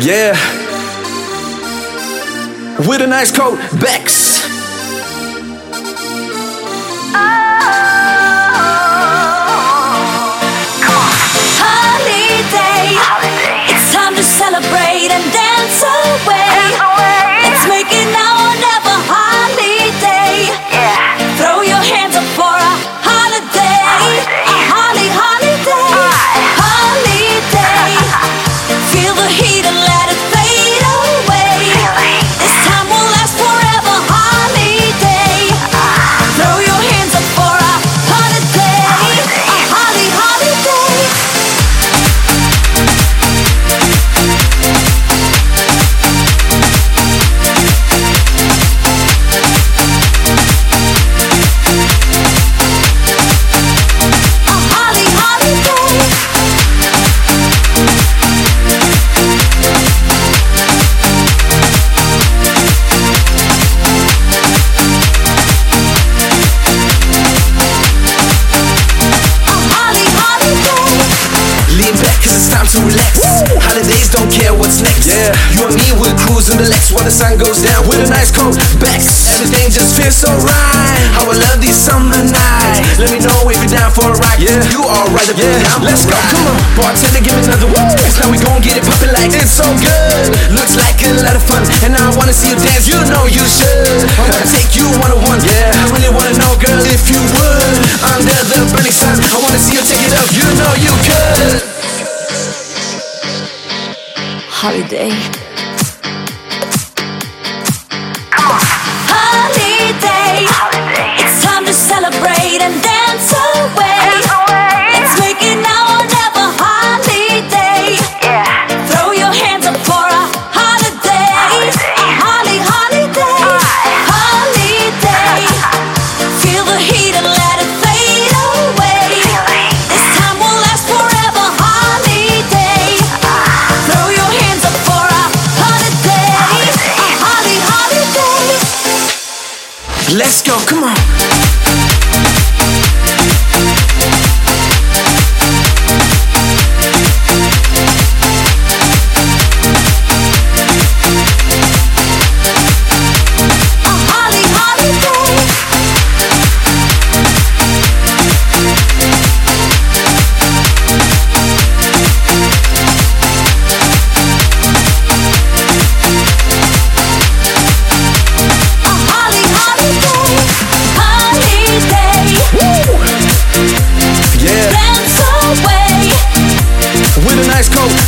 Yeah. With a nice coat, Bex. Holiday. It's time to celebrate and dance away. Let's make it now or never. Holiday. Throw your hands up for a holiday. A holiday. Holiday. Feel the heat and let it fade away. This time will last forever. Holiday. Throw your hands up for a holiday. A holiday. To relax. Holidays don't care what's next. Yeah. You and me will cruise in the Lex while the sun goes down with a nice coat, Bex. Everything just feels so right. How I love these summer nights. Let me know if you're down for a ride. Yeah. You alright? Yeah. Let's go. Come on, bartender, give me another one. Now we gon' get it poppin' like it's so good. Looks like a lot of fun, and I wanna see you dance. You know you should. I wanna take you one-on-one. Yeah. I really wanna know, girl, if you would. Under the burning sun, I wanna see you take it up. You know you could. Holiday. Holiday. It's time to celebrate and dance away. Let's make it now or never. Holiday. Throw your hands up for a holiday. A holiday. Holiday. Feel the heat and let it fade away. This time will last forever. Holiday. Throw your hands up for a holiday. A holiday. Let's go, come on. With a nice coat,